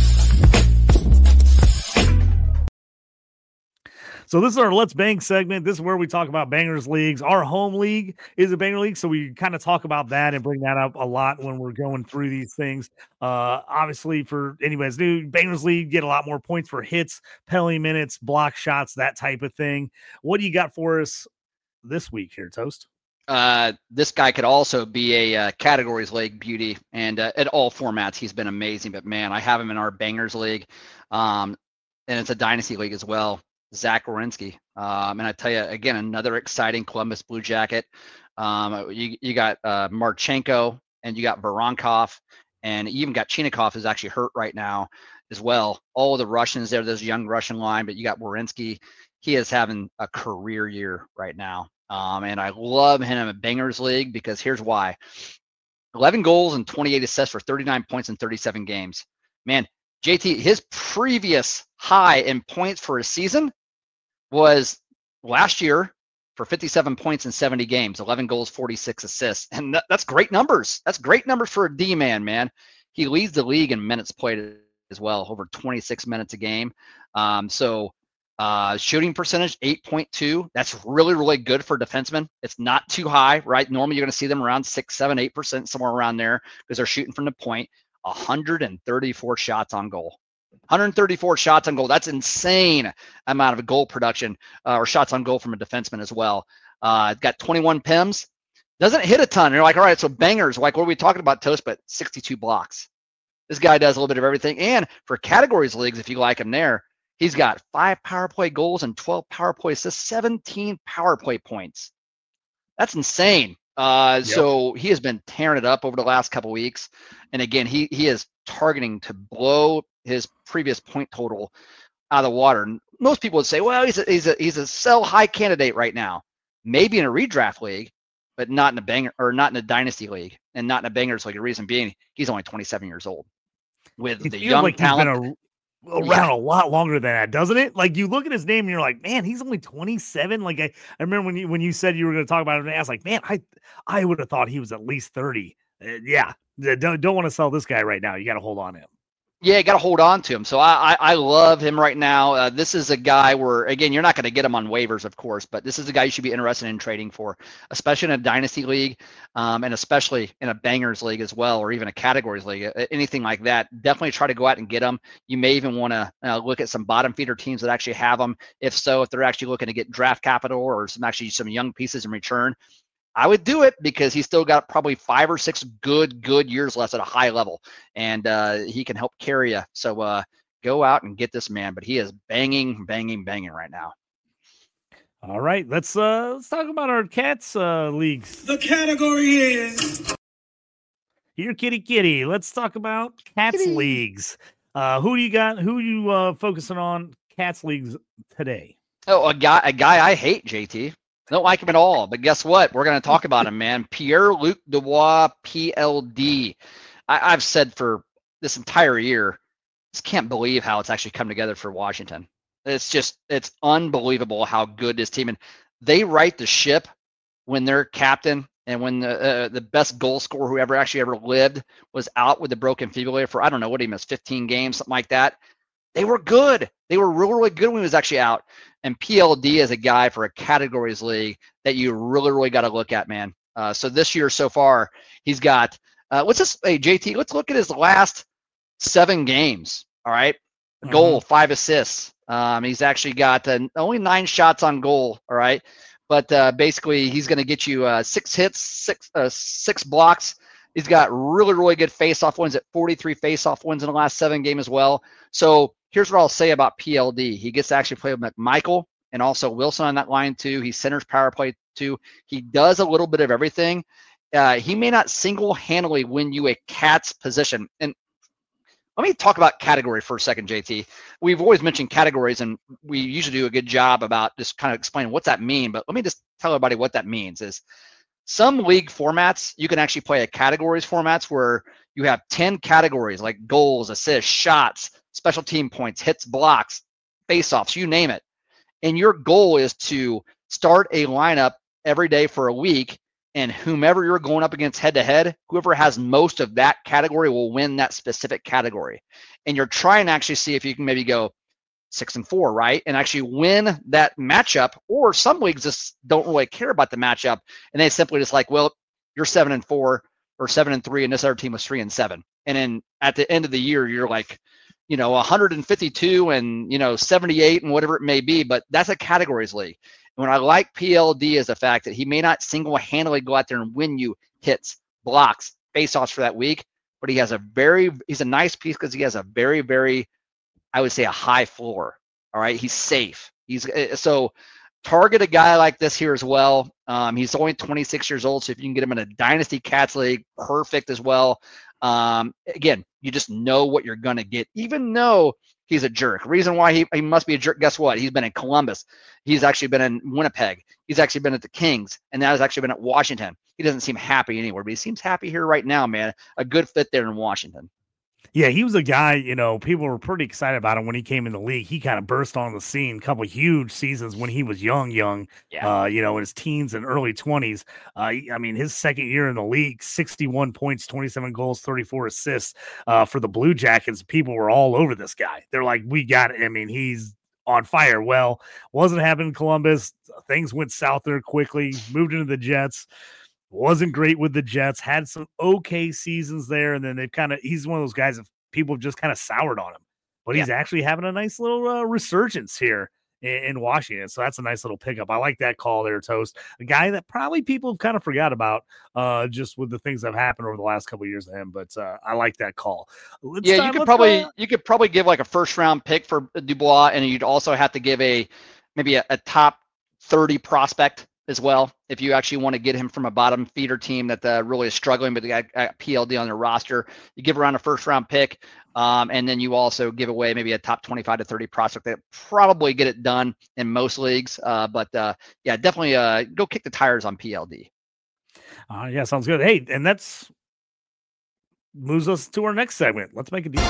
So this is our Let's Bang segment. This is where we talk about Bangers Leagues. Our home league is a Banger League, so we kind of talk about that and bring that up a lot when we're going through these things. Uh, obviously, for anybody's new, Bangers League get a lot more points for hits, penalty minutes, block shots, that type of thing. What do you got for us this week here, Toast? Uh, this guy could also be a uh, categories league beauty, and uh, at all formats, he's been amazing. But man, I have him in our Bangers League, um, and it's a dynasty league as well. Zach Werenski. Um, and I tell you, again, another exciting Columbus Blue Jacket. Um, you, you got uh, Marchenko and you got Voronkov, and you even got Chinikov, who's actually hurt right now as well. All the Russians there, this young Russian line, but you got Werenski. He is having a career year right now. Um, and I love him in a Bangers League because here's why. eleven goals and twenty-eight assists for thirty-nine points in thirty-seven games. Man, J T, his previous high in points for a season was last year for fifty-seven points in seventy games, eleven goals, forty-six assists. And that, that's great numbers. That's great numbers for a D-man, man. He leads the league in minutes played as well, over twenty-six minutes a game. Um, so uh, shooting percentage, eight point two. That's really, really good for defensemen. It's not too high, right? Normally, you're going to see them around six, seven, eight percent, somewhere around there because they're shooting from the point. one hundred thirty-four shots on goal. one hundred thirty-four shots on goal. That's insane amount of goal production uh, or shots on goal from a defenseman as well. Uh, got twenty-one P I Ms. Doesn't hit a ton. You're like, all right, so bangers. Like, what are we talking about, Toast? But sixty-two blocks. This guy does a little bit of everything. And for categories leagues, if you like him there, he's got five power play goals and twelve power play assists, seventeen power play points. That's insane. Uh, yep. So he has been tearing it up over the last couple weeks. And again, he he is targeting to blow his previous point total out of the water. And most people would say, well, he's a, he's a, he's a sell high candidate right now, maybe in a redraft league, but not in a banger or not in a dynasty league and not in a bangers league. The reason being he's only twenty-seven years old with it the feels young like talent. He's been a, around yeah. a lot longer than that, doesn't it? Like you look at his name and you're like, man, he's only twenty-seven. Like I, I remember when you, when you said you were going to talk about him, I was like, man, I, I would have thought he was at least thirty. Uh, yeah. Don't, don't want to sell this guy right now. You got to hold on to him. Yeah, you got to hold on to him. So I, I, I love him right now. Uh, this is a guy where, again, you're not going to get him on waivers, of course, but this is a guy you should be interested in trading for, especially in a dynasty league, um, and especially in a bangers league as well, or even a categories league, anything like that. Definitely try to go out and get him. You may even want to uh, look at some bottom feeder teams that actually have them. If so, if they're actually looking to get draft capital or some actually some young pieces in return, I would do it because he's still got probably five or six good, good years left at a high level, and uh, he can help carry you. So uh, go out and get this man, but he is banging, banging, banging right now. All right, let's uh, let's talk about our cats uh, leagues. The category is here, kitty, kitty. Let's talk about cats kitty. leagues. Uh, who do you got? Who are you uh, focusing on cats leagues today? Oh, a guy, a guy I hate, J T. Don't like him at all, but guess what? We're going to talk about him, man. Pierre-Luc Dubois, P L D. I, I've said for this entire year, just can't believe how it's actually come together for Washington. It's just, it's unbelievable how good this team, and they right the ship when their captain and when the uh, the best goal scorer who ever actually ever lived was out with the broken fibula for, I don't know what he missed, fifteen games, something like that. They were good. They were really, really good when he was actually out. And P L D is a guy for a categories league that you really, really got to look at, man. Uh, so this year so far, he's got, uh, let's just, hey, J T, let's look at his last seven games. All right. Mm-hmm. Goal, five assists. Um, he's actually got uh, only nine shots on goal. All right. But uh, basically, he's going to get you uh, six hits, six uh, six blocks. He's got really, really good face-off wins at forty-three face-off wins in the last seven games as well. So here's what I'll say about P L D. He gets to actually play with McMichael and also Wilson on that line too. He centers power play too. He does a little bit of everything. Uh, he may not single-handedly win you a cat's position. And let me talk about category for a second, J T. We've always mentioned categories, and we usually do a good job about just kind of explaining what's that mean. But let me just tell everybody what that means is some league formats, you can actually play a categories formats where you have ten categories like goals, assists, shots, special team points, hits, blocks, face-offs, you name it. And your goal is to start a lineup every day for a week, and whomever you're going up against head-to-head, whoever has most of that category will win that specific category. And you're trying to actually see if you can maybe go six and four, right? And actually win that matchup. Or some leagues just don't really care about the matchup, and they simply just like, well, you're seven and four or seven and three, and this other team was three and seven. And then at the end of the year, you're like, you know, one hundred fifty-two and, you know, seventy-eight and whatever it may be, but that's a categories league. And what I like P L D is the fact that he may not single-handedly go out there and win you hits, blocks, face-offs for that week, but he has a very, he's a nice piece because he has a very, very, I would say a high floor. All right. He's safe. He's so target a guy like this here as well. Um, he's only twenty-six years old. So if you can get him in a dynasty cats league, perfect as well. Um, again, you just know what you're going to get, even though he's a jerk. Reason why he, he must be a jerk. Guess what? He's been in Columbus. He's actually been in Winnipeg. He's actually been at the Kings, and now he's actually been at Washington. He doesn't seem happy anywhere, but he seems happy here right now, man. A good fit there in Washington. Yeah, he was a guy, you know, people were pretty excited about him when he came in the league. He kind of burst on the scene, a couple of huge seasons when he was young, young, Yeah. uh, you know, in his teens and early twenties. Uh, I mean, his second year in the league, sixty-one points, twenty-seven goals, thirty-four assists uh, for the Blue Jackets. People were all over this guy. They're like, we got it. I mean, he's on fire. Well, wasn't happening in Columbus. Things went south there quickly, moved into the Jets. Wasn't great with the Jets, had some okay seasons there, and then they've kind of, he's one of those guys that people have just kind of soured on him, but Yeah. he's actually having a nice little uh, resurgence here in, in Washington. So that's a nice little pickup. I like that call there, Toast. A guy that probably people have kind of forgot about uh, just with the things that have happened over the last couple of years to him, but uh, I like that call. Let's, Yeah, uh, you could let's, probably uh, you could probably give like a first round pick for Dubois, and you'd also have to give a maybe a, a top thirty prospect as well if you actually want to get him from a bottom feeder team that uh, really is struggling, but they got, got P L D on their roster. You give around a first round pick, um, and then you also give away maybe a top twenty-five to thirty prospect that probably get it done in most leagues. Uh, but uh, yeah, definitely uh, go kick the tires on P L D. uh, yeah, sounds good. Hey, and that's moves us to our next segment. Let's make a deal.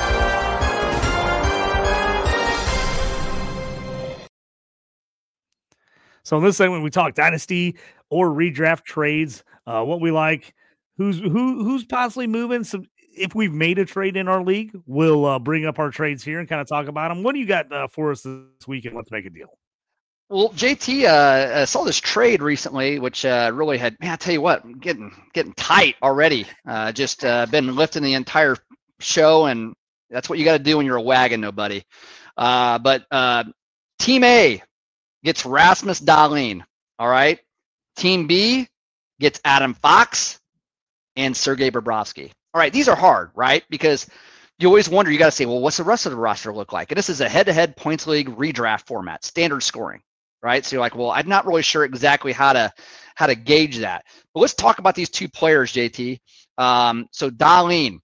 So in this segment, we talk dynasty or redraft trades, uh, what we like, who's who who's possibly moving. So if we've made a trade in our league, we'll uh, bring up our trades here and kind of talk about them. What do you got uh, for us this weekend? Let's make a deal. Well, J T uh, uh, saw this trade recently, which uh, really had, man, I tell you what, getting getting tight already. Uh, just uh, been lifting the entire show, and that's what you got to do when you're a wagon, nobody. Uh, but uh, Team A gets Rasmus Dahlin, all right? Team B gets Adam Fox and Sergei Bobrovsky. All right, these are hard, right? Because you always wonder, you got to say, well, what's the rest of the roster look like? And this is a head-to-head points league redraft format, standard scoring, right? So you're like, well, I'm not really sure exactly how to how to gauge that. But let's talk about these two players, J T. Um, so Dahlin,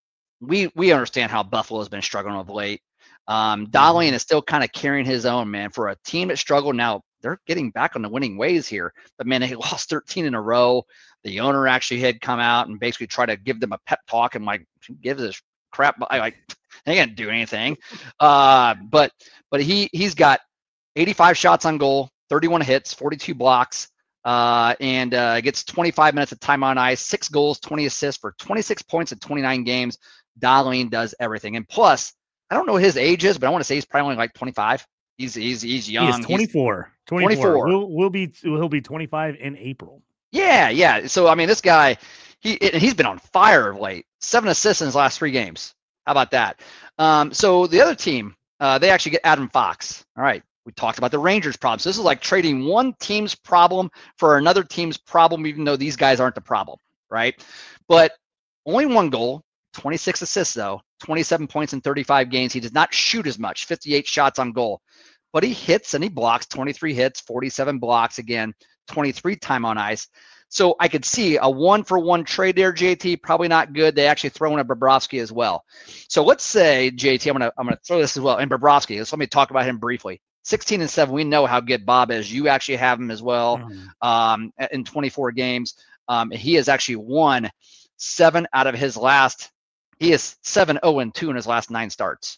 we we understand how Buffalo has been struggling of late. Um, Dahlin is still kind of carrying his own, man. For a team that struggled, now they're getting back on the winning ways here. But man, they lost thirteen in a row. The owner actually had come out and basically try to give them a pep talk and like give this crap. I like they ain't gonna do anything. Uh, but but he he's got eighty-five shots on goal, thirty-one hits, forty-two blocks, uh, and uh, gets twenty-five minutes of time on ice, six goals, twenty assists for twenty-six points in twenty-nine games. Dahlin does everything, and plus, I don't know what his age is, but I want to say he's probably only like twenty-five. He's he's he's young. He is twenty-four. He's twenty-four. twenty-four. We'll, we'll be he'll be twenty-five in April. Yeah, yeah. So I mean, this guy, he and he's been on fire of late. Seven assists in his last three games. How about that? Um, so the other team, uh, they actually get Adam Fox. All right. We talked about the Rangers' problem. So this is like trading one team's problem for another team's problem, even though these guys aren't the problem, right? But only one goal, twenty-six assists though, twenty-seven points in thirty-five games. He does not shoot as much, fifty-eight shots on goal, but he hits and he blocks, twenty-three hits, forty-seven blocks, again, twenty-three time on ice. So I could see a one-for-one trade there, J T, probably not good. They actually throw in a Bobrovsky as well. So let's say, J T, I'm gonna I'm gonna throw this as well. And Bobrovsky, let's let me talk about him briefly. sixteen and seven, we know how good Bob is. You actually have him as well Mm. um, in twenty-four games. Um, he has actually won seven out of his last. He is seven oh and two in his last nine starts.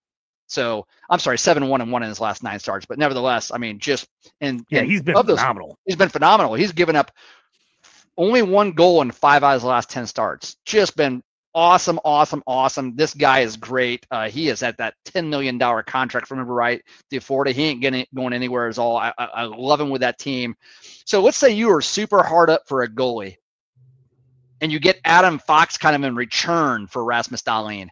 So I'm sorry, seven one and one in his last nine starts. But nevertheless, I mean, just and Yeah, and he's been of those, phenomenal. he's been phenomenal. He's given up only one goal in five out of his last ten starts. Just been awesome, awesome, awesome. This guy is great. Uh, he is at that ten million dollars contract, if I remember right, to Florida. He ain't getting going anywhere at all. I, I, I love him with that team. So let's say you are super hard up for a goalie, and you get Adam Fox kind of in return for Rasmus Dahlin.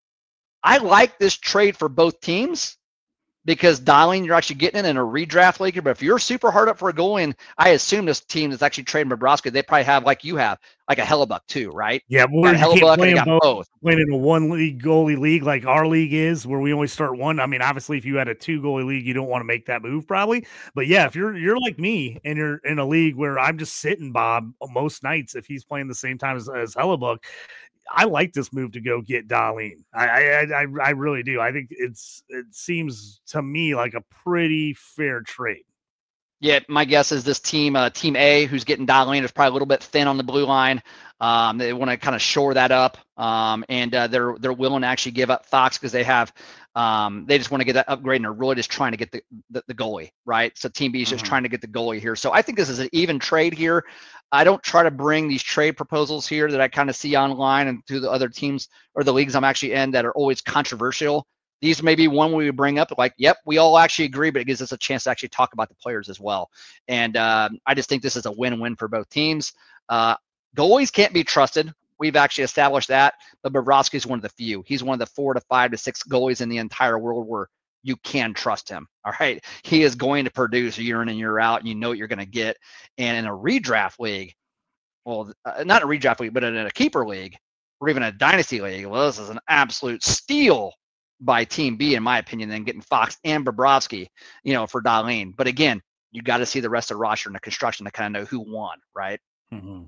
I like this trade for both teams because Dahlin, you're actually getting it in a redraft league. But if you're super hard up for a goalie, and I assume this team is actually trading Bobrovsky, they probably have, like you have, like a Hellebuck too, right? Yeah, You but got you can't Hellebuck play and you them got both. both. Playing in a one league goalie league like our league is, where we only start one. I mean, obviously, if you had a two goalie league, you don't want to make that move probably. But yeah, if you're you're like me and you're in a league where I'm just sitting Bob most nights, if he's playing the same time as, as Hellebuck, I like this move to go get Dahlin. I, I I I really do. I think it's it seems to me like a pretty fair trade. Yeah, my guess is this team, uh, Team A, who's getting Darlene, is probably a little bit thin on the blue line. Um, they want to kind of shore that up, um, and uh, they're they're willing to actually give up Fox because they have um, they just want to get that upgrade, and they're really just trying to get the the, the goalie, right? So Team B is just Mhm. trying to get the goalie here. So I think this is an even trade here. I don't try to bring these trade proposals here that I kind of see online and through the other teams or the leagues I'm actually in that are always controversial. These may be one we would bring up like, yep, we all actually agree, but it gives us a chance to actually talk about the players as well. And um, I just think this is a win-win for both teams. Uh, goalies can't be trusted. We've actually established that, but Bobrovsky is one of the few. He's one of the four to five to six goalies in the entire world where you can trust him. All right. He is going to produce year in and year out, and you know what you're going to get. And in a redraft league, well, uh, not a redraft league, but in a keeper league or even a dynasty league, well, this is an absolute steal by Team B, in my opinion, than getting Fox and Bobrovsky, you know, for Darlene. But again, you got to see the rest of the roster and the construction to kind of know who won, right? Mm-hmm.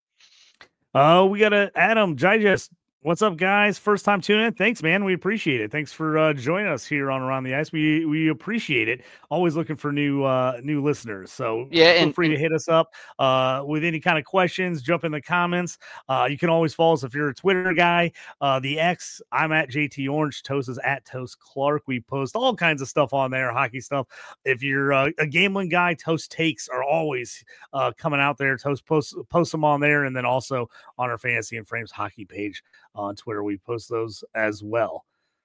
Oh, uh, we got a Adam Digest. What's up, guys? First time tuning in. Thanks, man. We appreciate it. Thanks for uh, joining us here on Around the Ice. We we appreciate it. Always looking for new uh, new listeners. So yeah, feel and, free and, to hit us up uh, with any kind of questions. Jump in the comments. Uh, you can always follow us if you're a Twitter guy. Uh, the X, I'm at J T Orange. Toast is at Toast Clark. We post all kinds of stuff on there, hockey stuff. If you're uh, a gambling guy, Toast takes are always uh, coming out there. Toast post post them on there, and then also on our Fantasy and Frames hockey page on Twitter. We post those as well.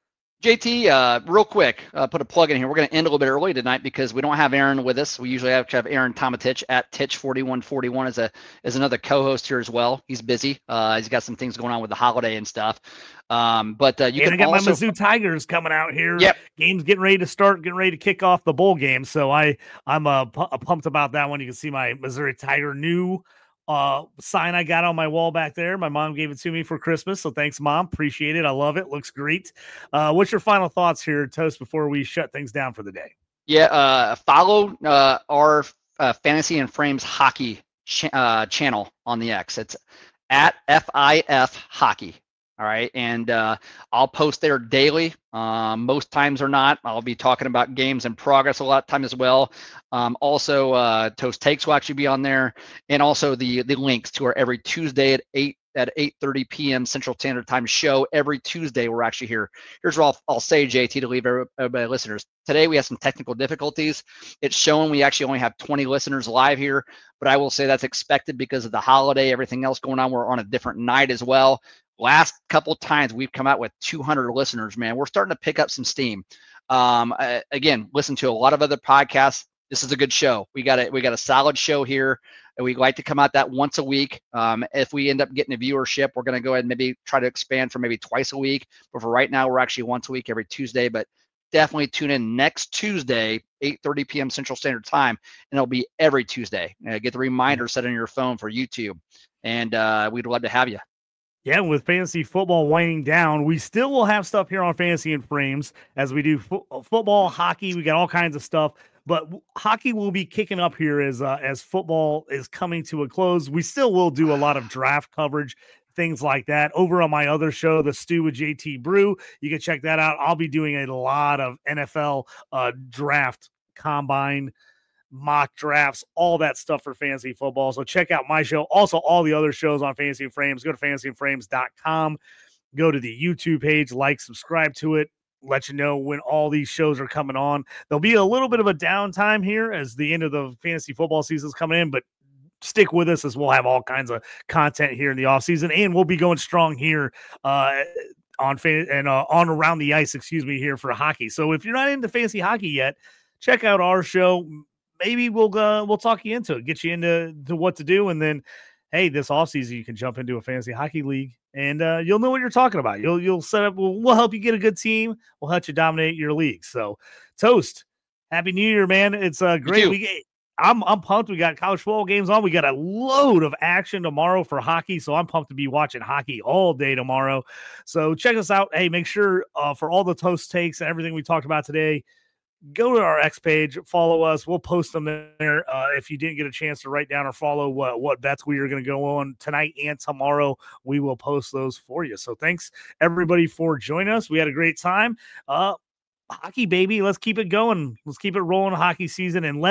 J T, uh, real quick, uh, put a plug in here. We're going to end a little bit early tonight because we don't have Aaron with us. We usually have to have Aaron Tomatich at Titch forty-one forty-one as a as another co-host here as well. He's busy. Uh, he's got some things going on with the holiday and stuff. Um, but uh, you and can I got also... my Mizzou Tigers coming out here. Yep. Game's getting ready to start, getting ready to kick off the bowl game. So I I'm uh, pu- pumped about that one. You can see my Missouri Tiger new uh sign I got on my wall back there. My mom gave it to me for Christmas, so thanks, Mom. Appreciate it. I love it. Looks great. Uh what's your final thoughts here, Toast, before we shut things down for the day? Yeah, uh follow uh our uh, Fantasy and Frames hockey ch- uh, channel on the X. It's at F I F hockey. All right, and uh, I'll post there daily. Um, most times or not, I'll be talking about games in progress a lot of time as well. Um, also, uh, Toast Takes will actually be on there, and also the the links to our every Tuesday at eight at eight thirty p.m. Central Standard Time show. Every Tuesday, we're actually here. Here's what I'll, I'll say, J T, to leave everybody listeners. Today, we have some technical difficulties. It's showing we actually only have twenty listeners live here, but I will say that's expected because of the holiday, everything else going on. We're on a different night as well. Last couple times we've come out with two hundred listeners, man. We're starting to pick up some steam. Um, uh, again, listen to a lot of other podcasts. This is a good show. We got a we got a solid show here, and we like to come out that once a week. Um, if we end up getting a viewership, we're going to go ahead and maybe try to expand for maybe twice a week. But for right now, we're actually once a week, every Tuesday. But definitely tune in next Tuesday, eight thirty p.m. Central Standard Time, and it'll be every Tuesday. Uh, get the reminder set on your phone for YouTube, and uh, we'd love to have you. Yeah, with fantasy football winding down, we still will have stuff here on Fantasy and Frames as we do fo- football, hockey. We got all kinds of stuff, but w- hockey will be kicking up here as uh, as football is coming to a close. We still will do a lot of draft coverage, things like that, over on my other show, The Stew with J T Brew. You can check that out. I'll be doing a lot of N F L uh, draft combine mock drafts, all that stuff for fantasy football. So check out my show. Also, all the other shows on Fantasy and Frames. Go to fantasy and frames dot com. Go to the YouTube page, like, subscribe to it. Let you know when all these shows are coming on. There'll be a little bit of a downtime here as the end of the fantasy football season is coming in, but stick with us as we'll have all kinds of content here in the off season, and we'll be going strong here uh, on fan and uh, on Around the Ice, excuse me, here for hockey. So if you're not into fantasy hockey yet, check out our show. Maybe we'll uh, we'll talk you into it, get you into to what to do, and then, hey, this offseason you can jump into a fantasy hockey league, and uh, you'll know what you're talking about. You'll you'll set up. We'll, we'll help you get a good team. We'll help you dominate your league. So, Toast, Happy New Year, man! It's a great week. I'm I'm pumped. We got college football games on. We got a load of action tomorrow for hockey, so I'm pumped to be watching hockey all day tomorrow. So check us out. Hey, make sure uh, for all the Toast takes and everything we talked about today, go to our X page, follow us. We'll post them there. Uh, if you didn't get a chance to write down or follow what, what bets we are going to go on tonight and tomorrow, we will post those for you. So thanks, everybody, for joining us. We had a great time. Uh, hockey, baby. Let's keep it going. Let's keep it rolling hockey season, and let's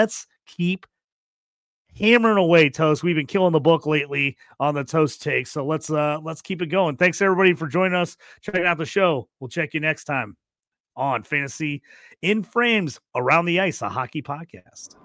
keep hammering away, Toast. We've been killing the book lately on the Toast take. So let's uh let's keep it going. Thanks everybody for joining us. Check out the show. We'll check you next time on Fantasy in Frames Around the Ice, a hockey podcast.